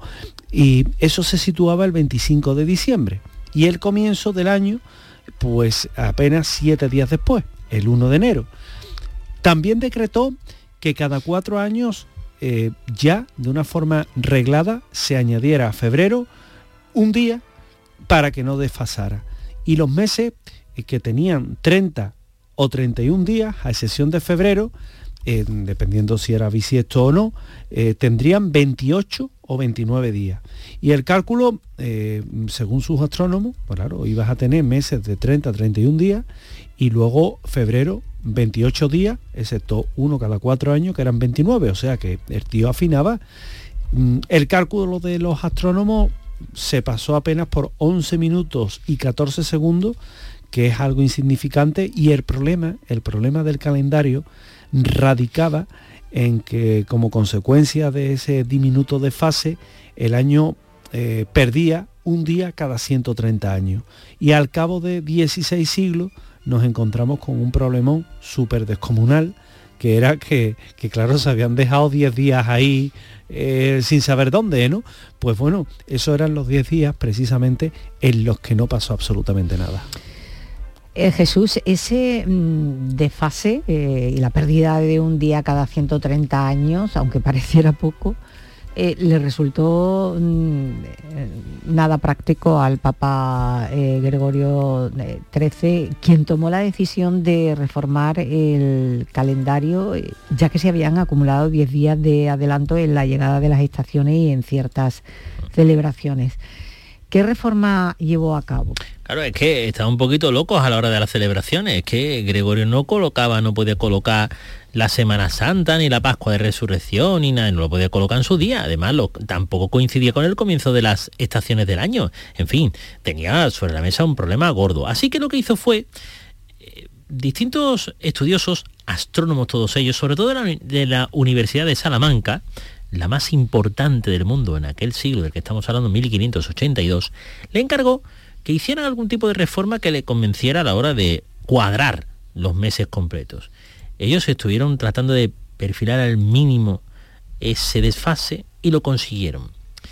Y eso se situaba el veinticinco de diciembre, y el comienzo del año, pues apenas siete días después, el uno de enero. También decretó que cada cuatro años, eh, ya de una forma reglada, se añadiera a febrero un día para que no desfasara. Y los meses eh, que tenían treinta o treinta y un días, a excepción de febrero, eh, dependiendo si era bisiesto o no, eh, tendrían veintiocho o veintinueve días. Y el cálculo, eh, según sus astrónomos, pues claro, ibas a tener meses de treinta a treinta y un días y luego febrero veintiocho días, excepto uno cada cuatro años, que eran veintinueve. O sea que el tío afinaba. El cálculo de los astrónomos se pasó apenas por once minutos y catorce segundos, que es algo insignificante, y el problema, el problema del calendario radicaba en que, como consecuencia de ese diminuto desfase, el año eh, perdía un día cada ciento treinta años, y al cabo de dieciséis siglos nos encontramos con un problemón súper descomunal, que era que, que claro, se habían dejado diez días ahí eh, sin saber dónde, ¿no? Pues bueno, esos eran los diez días precisamente en los que no pasó absolutamente nada. Eh, Jesús, ese mmm, desfase eh, y la pérdida de un día cada ciento treinta años, aunque pareciera poco, eh, le resultó mmm, nada práctico al Papa eh, Gregorio trece, quien tomó la decisión de reformar el calendario, ya que se habían acumulado diez días de adelanto en la llegada de las estaciones y en ciertas celebraciones. ¿Qué reforma llevó a cabo? Claro, es que estaban un poquito locos a la hora de las celebraciones. Es que Gregorio no colocaba, no podía colocar la Semana Santa, ni la Pascua de Resurrección, ni nada, no lo podía colocar en su día. Además, lo, tampoco coincidía con el comienzo de las estaciones del año. En fin, tenía sobre la mesa un problema gordo. Así que lo que hizo fue, eh, distintos estudiosos, astrónomos todos ellos, sobre todo de la, de la Universidad de Salamanca, la más importante del mundo en aquel siglo del que estamos hablando, mil quinientos ochenta y dos, le encargó que hicieran algún tipo de reforma que le convenciera a la hora de cuadrar los meses completos. Ellos estuvieron tratando de perfilar al mínimo ese desfase y lo consiguieron.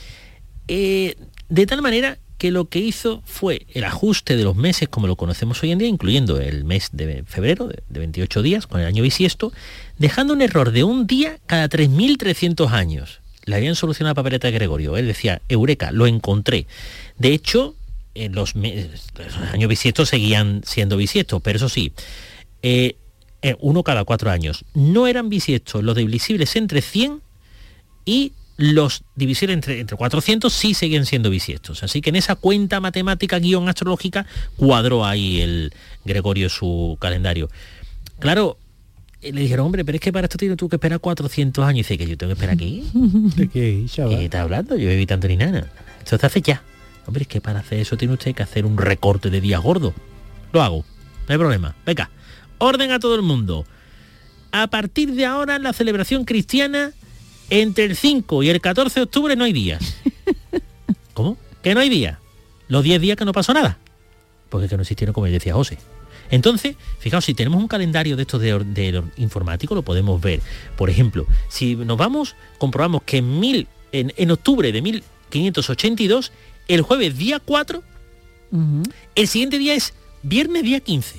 Eh, de tal manera que lo que hizo fue el ajuste de los meses como lo conocemos hoy en día, incluyendo el mes de febrero, de, de veintiocho días, con el año bisiesto, dejando un error de un día cada tres mil trescientos años. Le habían solucionado la papeleta de Gregorio. Él decía, eureka, lo encontré. De hecho, eh, los, meses, los años bisiestos seguían siendo bisiestos, pero eso sí, eh, eh, uno cada cuatro años. No eran bisiestos los divisibles entre cien y los divisibles entre, entre cuatrocientos sí seguían siendo bisiestos. Así que en esa cuenta matemática guión astrológica cuadró ahí el Gregorio su calendario. Claro, le dijeron, hombre, pero es que para esto tienes tú que esperar cuatrocientos años. Y dice, que yo tengo que esperar aquí. ¿De qué, chaval? ¿Qué estás hablando? Yo viví tanto ni nada. Esto se hace ya. Hombre, es que para hacer eso tiene usted que hacer un recorte de días gordo. Lo hago, no hay problema. Venga, orden a todo el mundo. A partir de ahora, la celebración cristiana, entre el cinco y el catorce de octubre no hay días. ¿Cómo? ¿Que no hay días? Los diez días que no pasó nada. Porque es que no existieron, como decía José. Entonces, fijaos, si tenemos un calendario de estos de, de, de informático, lo podemos ver. Por ejemplo, si nos vamos, comprobamos que en, mil, en, en octubre de mil quinientos ochenta y dos, el jueves día cuatro, uh-huh. el siguiente día es viernes día quince.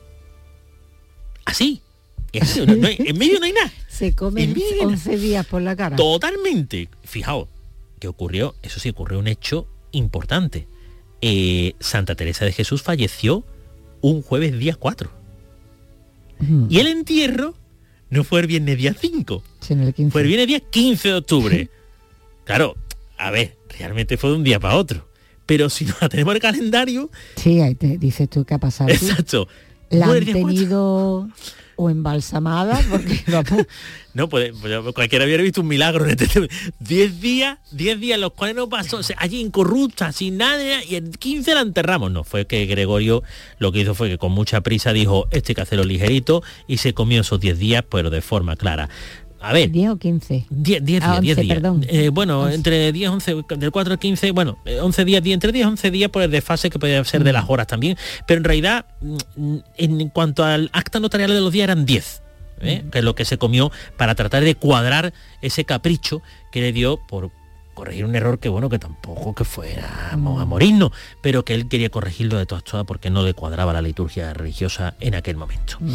Así. Eso, no, no hay, en medio no hay nada. Se comen once días por la cara. Totalmente. Fijaos, que ocurrió, eso sí, ocurrió un hecho importante. Eh, Santa Teresa de Jesús falleció un jueves día cuatro. Mm. Y el entierro no fue el viernes día cinco. Sino el quince. Fue el viernes día quince de octubre. Claro, a ver, realmente fue de un día para otro. Pero si no la tenemos en el calendario... Sí, ahí te dices tú qué ha pasado. Exacto. La han tenido... o embalsamada, porque vamos... No, pues, pues cualquiera hubiera visto un milagro en este tema. Diez días, diez días los cuales no pasó, o sea, allí incorrupta, sin nada, y el quince la enterramos. No, fue que Gregorio lo que hizo fue que con mucha prisa dijo, esto hay que hacerlo ligerito, y se comió esos diez días, pero de forma clara. A ver. ¿diez o quince? diez, diez días, ah, diez días. Perdón. Eh, bueno, once. Entre diez, once, del cuatro al quince, bueno, once días, diez, entre diez, once días por el desfase que podía ser de las horas también, pero en realidad, en cuanto al acta notarial de los días eran diez, ¿eh? que es lo que se comió para tratar de cuadrar ese capricho que le dio por corregir un error que, bueno, que tampoco que fuéramos a morirnos, pero que él quería corregirlo de todas todas porque no le cuadraba la liturgia religiosa en aquel momento. Mm.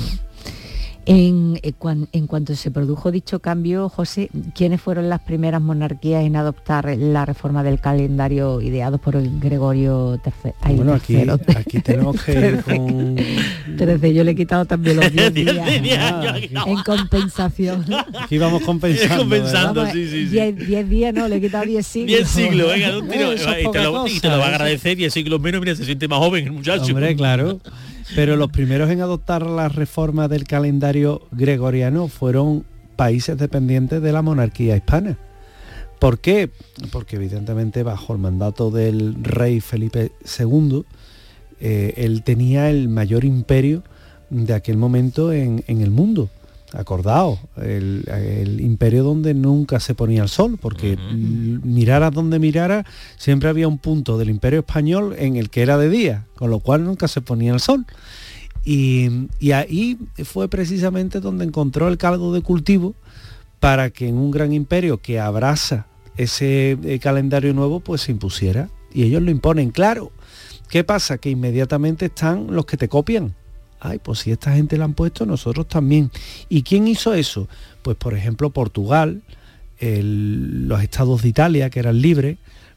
En, en cuanto se produjo dicho cambio, José, ¿quiénes fueron las primeras monarquías en adoptar la reforma del calendario ideado por el Gregorio tercero? Ay, bueno, tercero, aquí, aquí tenemos que ir con... trece, yo le he quitado también los diez días. Ah, en compensación. Aquí vamos compensando. compensando ¿verdad? sí, sí, sí. diez días, no, le he quitado diez siglos. diez siglos, venga, un tiro, Eso es y, te lo, poca y te lo va a cosa, agradecer, diez siglos menos, mira, se siente más joven el muchacho. Hombre, claro. Pero los primeros en adoptar la reforma del calendario gregoriano fueron países dependientes de la monarquía hispana. ¿Por qué? Porque evidentemente bajo el mandato del rey Felipe segundo, eh, él tenía el mayor imperio de aquel momento en, en el mundo. Acordaos, el, el imperio donde nunca se ponía el sol, porque uh-huh. miraras donde mirara, siempre había un punto del imperio español en el que era de día, con lo cual nunca se ponía el sol. Y, y ahí fue precisamente donde encontró el caldo de cultivo para que en un gran imperio que abraza ese eh, calendario nuevo, pues se impusiera. Y ellos lo imponen, claro. ¿Qué pasa? Que inmediatamente están los que te copian. Ay, pues si esta gente la han puesto, nosotros también. ¿Y quién hizo eso? Pues por ejemplo Portugal, el, los estados de Italia que eran libres,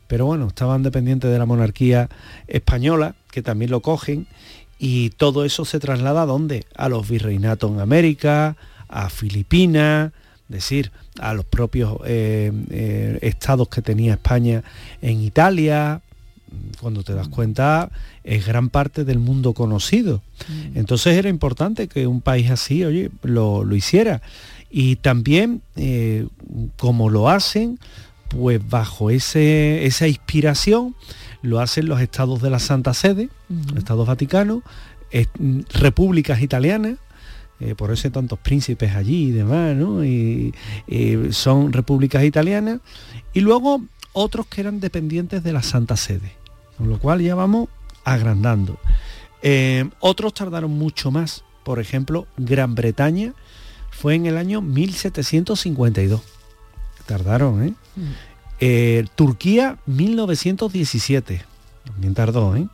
pero bueno, estaban dependientes de la monarquía española, que también lo cogen, y todo eso se traslada ¿a dónde? A los virreinatos en América, a Filipinas, es decir, a los propios eh, eh, estados que tenía España en Italia. Cuando te das cuenta, es gran parte del mundo conocido. Mm. Entonces era importante que un país así, oye, lo, lo hiciera. Y también, eh, como lo hacen, pues bajo ese, esa inspiración, lo hacen los estados de la Santa Sede, uh-huh. los estados vaticanos, eh, repúblicas italianas, eh, por eso hay tantos príncipes allí y demás, ¿no? Y, y son repúblicas italianas, y luego otros que eran dependientes de la Santa Sede, con lo cual ya vamos agrandando. Eh, otros tardaron mucho más, por ejemplo, Gran Bretaña fue en el año mil setecientos cincuenta y dos. Tardaron, ¿eh? Mm. eh Turquía, mil novecientos diecisiete, también tardó, ¿eh?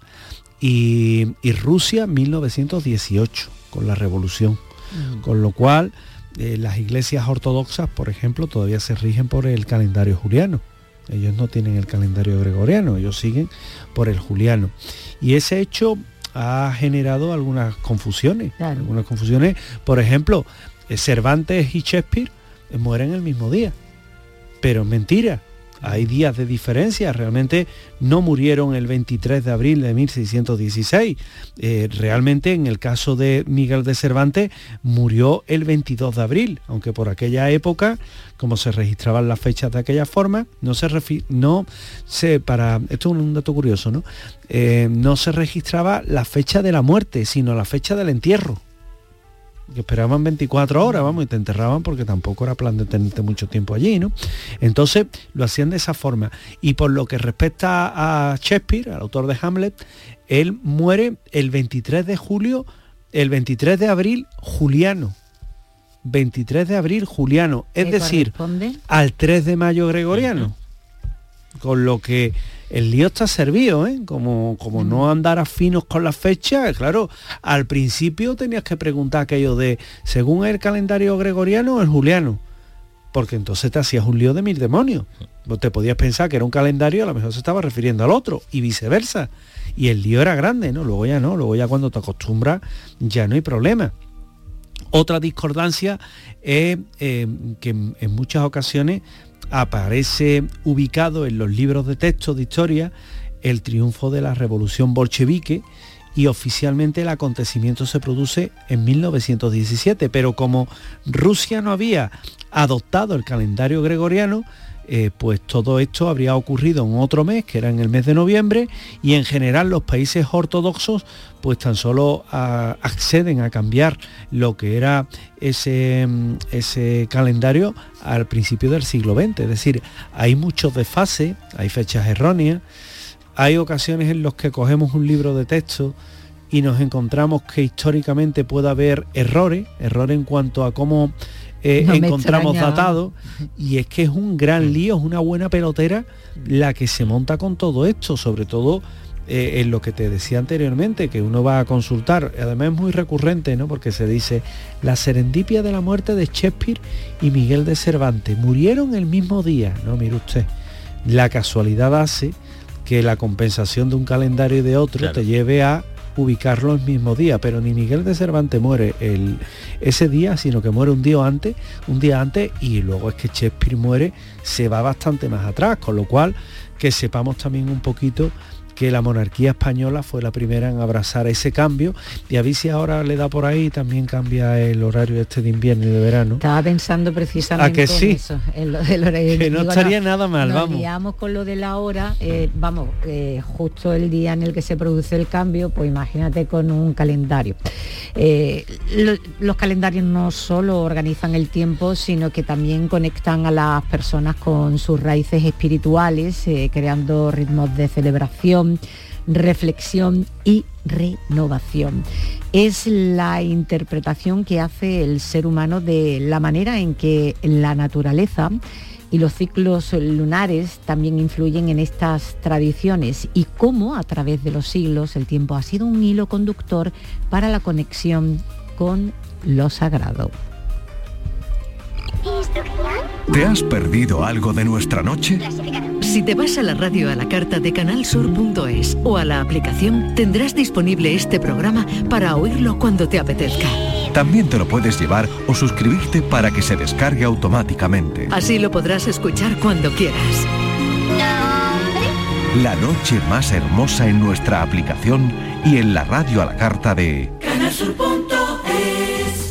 Y, y Rusia, mil novecientos dieciocho, con la revolución. Mm. Con lo cual, eh, las iglesias ortodoxas, por ejemplo, todavía se rigen por el calendario juliano. Ellos no tienen el calendario gregoriano, ellos siguen por el juliano. Y ese hecho ha generado algunas confusiones. Claro. Algunas confusiones, por ejemplo, Cervantes y Shakespeare mueren el mismo día. Pero es mentira, hay días de diferencia, realmente no murieron el veintitrés de abril de mil seiscientos dieciséis, eh, realmente en el caso de Miguel de Cervantes murió el veintidós de abril, aunque por aquella época, como se registraban las fechas de aquella forma, no se, refi- no se para esto es un dato curioso, ¿no? Eh, no se registraba la fecha de la muerte, sino la fecha del entierro. Que esperaban veinticuatro horas, vamos, y te enterraban porque tampoco era plan de tenerte mucho tiempo allí, ¿no? Entonces lo hacían de esa forma. Y por lo que respecta a Shakespeare, al autor de Hamlet, él muere el veintitrés de julio, el veintitrés de abril juliano. veintitrés de abril juliano, es decir, al tres de mayo gregoriano. Uh-huh. Con lo que el lío está servido, ¿eh? Como, como mm. no andaras finos con las fechas, claro, al principio tenías que preguntar aquello de, según el calendario gregoriano o el juliano, porque entonces te hacías un lío de mil demonios. Vos te podías pensar que era un calendario, a lo mejor se estaba refiriendo al otro, y viceversa. Y el lío era grande, ¿no? Luego ya no, luego ya cuando te acostumbras ya no hay problema. Otra discordancia es eh, que en, en muchas ocasiones aparece ubicado en los libros de texto de historia el triunfo de la revolución bolchevique, y oficialmente el acontecimiento se produce en mil novecientos diecisiete, pero como Rusia no había adoptado el calendario gregoriano, eh, pues todo esto habría ocurrido en otro mes, que era en el mes de noviembre, y en general los países ortodoxos pues tan solo a, acceden a cambiar lo que era ese, ese calendario al principio del siglo veinte. Es decir, hay muchos desfases, hay fechas erróneas, hay ocasiones en las que cogemos un libro de texto y nos encontramos que históricamente puede haber errores, errores en cuanto a cómo Eh, no encontramos datado, y es que es un gran lío, es una buena pelotera la que se monta con todo esto, sobre todo eh, en lo que te decía anteriormente, que uno va a consultar, además es muy recurrente, ¿no? Porque se dice, la serendipia de la muerte de Shakespeare y Miguel de Cervantes murieron el mismo día. No, mire usted, la casualidad hace que la compensación de un calendario y de otro, claro, te lleve a ubicarlo el mismo día, pero ni Miguel de Cervantes muere el, ese día, sino que muere un día antes, un día antes, y luego es que Shakespeare muere, se va bastante más atrás, con lo cual que sepamos también un poquito que la monarquía española fue la primera en abrazar ese cambio, y a ver si ahora le da por ahí, también cambia el horario este de invierno y de verano. Estaba pensando precisamente ¿A que sí? en eso, en lo del horario. Que no Digo, estaría no, nada mal, nos vamos. Nos con lo de la hora, eh, vamos, eh, justo el día en el que se produce el cambio, pues imagínate con un calendario. Eh, lo, los calendarios no solo organizan el tiempo, sino que también conectan a las personas con sus raíces espirituales, eh, creando ritmos de celebración, reflexión y renovación. Es la interpretación que hace el ser humano de la manera en que la naturaleza y los ciclos lunares también influyen en estas tradiciones, y cómo a través de los siglos el tiempo ha sido un hilo conductor para la conexión con lo sagrado. ¿Te has perdido algo de nuestra noche? Si te vas a la radio a la carta de canal sur punto es o a la aplicación, tendrás disponible este programa para oírlo cuando te apetezca. También te lo puedes llevar o suscribirte para que se descargue automáticamente. Así lo podrás escuchar cuando quieras. La noche más hermosa en nuestra aplicación y en la radio a la carta de canal sur punto es.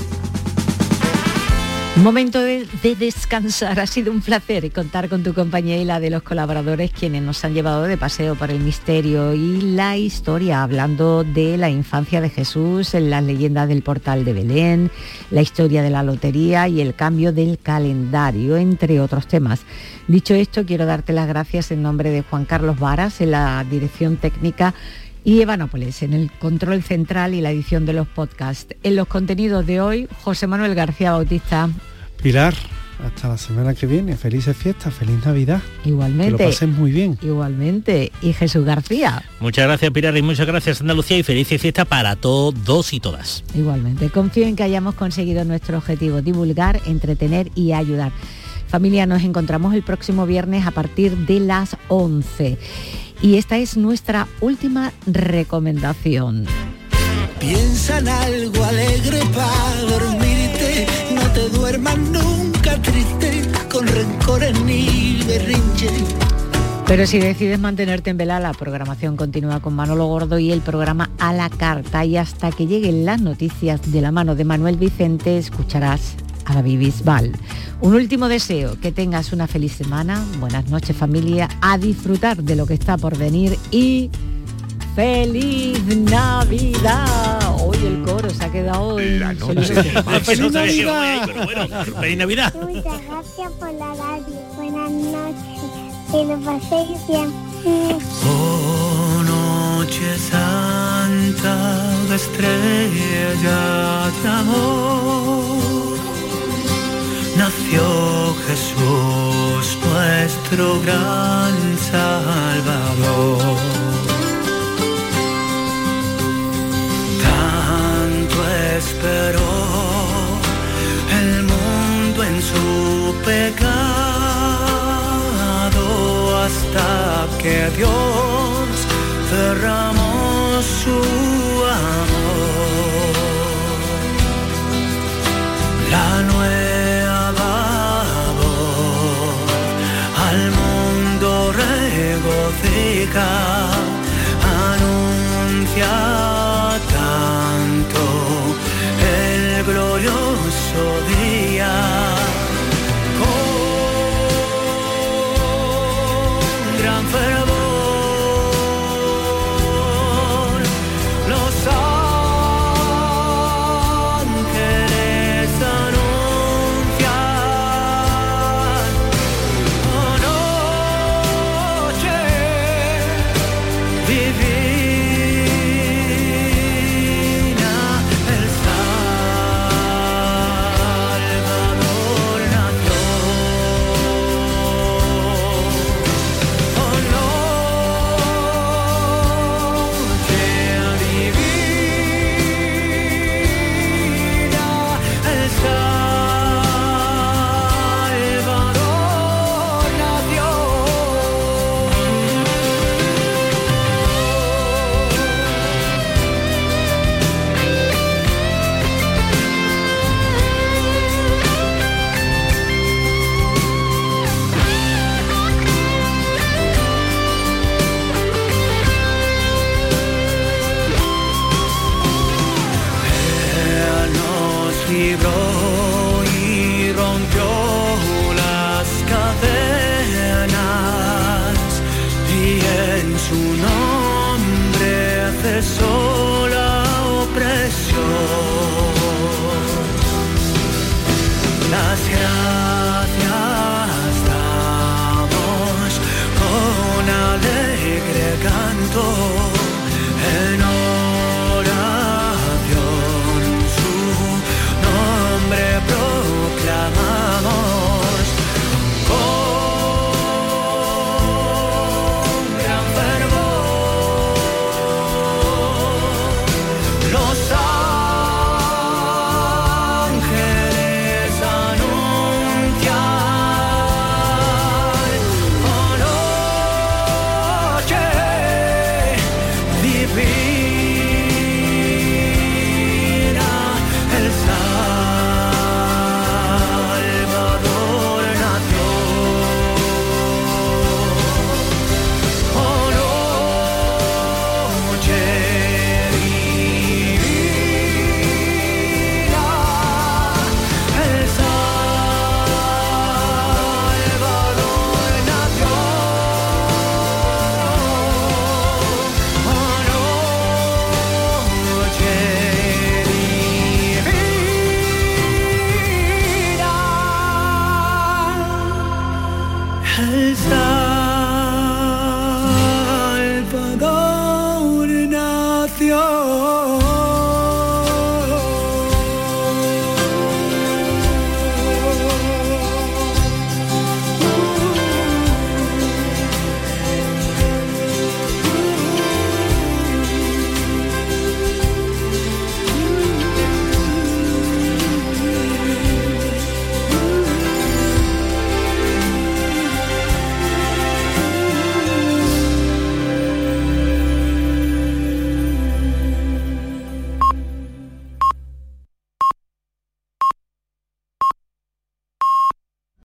Momento de, de descansar. Ha sido un placer contar con tu compañía y la de los colaboradores, quienes nos han llevado de paseo por el misterio y la historia, hablando de la infancia de Jesús, las leyendas del portal de Belén, la historia de la lotería y el cambio del calendario, entre otros temas. Dicho esto, quiero darte las gracias en nombre de Juan Carlos Varas en la dirección técnica y Eva Nápoles en el control central y la edición de los podcasts. En los contenidos de hoy, José Manuel García Bautista. Pilar, hasta la semana que viene. Felices fiestas, feliz Navidad. Igualmente. Que lo pasen muy bien. Igualmente. Y Jesús García. Muchas gracias, Pilar, y muchas gracias, Andalucía, y felices fiestas para todos y todas. Igualmente. Confío en que hayamos conseguido nuestro objetivo, divulgar, entretener y ayudar. Familia, nos encontramos el próximo viernes a partir de las once. Y esta es nuestra última recomendación. Piensa en algo alegre para dormirte, no te duermas nunca triste, con rencores ni berrinche. Pero si decides mantenerte en vela, la programación continúa con Manolo Gordo y el programa A la Carta. Y hasta que lleguen las noticias de la mano de Manuel Vicente, escucharás a David Bisbal. Un último deseo, que tengas una feliz semana, buenas noches familia, a disfrutar de lo que está por venir y ¡feliz Navidad! Hoy el coro se ha quedado en La noche. ¡Feliz Navidad! ¡Feliz Navidad! Muchas gracias por la radio. Buenas noches. Que lo paséis bien. Oh, noche santa, estrella de amor, nació Jesús, nuestro gran Salvador. Tanto esperó el mundo en su pecado hasta que Dios derramó su amor. La nueva voz al mundo regocija, anuncia tanto el glorioso día. Con gran fervor los ángeles anuncian, oh, noche divina, el Salvador nació. Oh, noche divina, el Salvador nació. Él nos libró y rompió las cadenas, y en su nombre cesó la opresión. Las gracias damos con alegre canto, en oración su nombre proclamamos. Con gran fervor los ángeles anuncian, oh, noche Dios.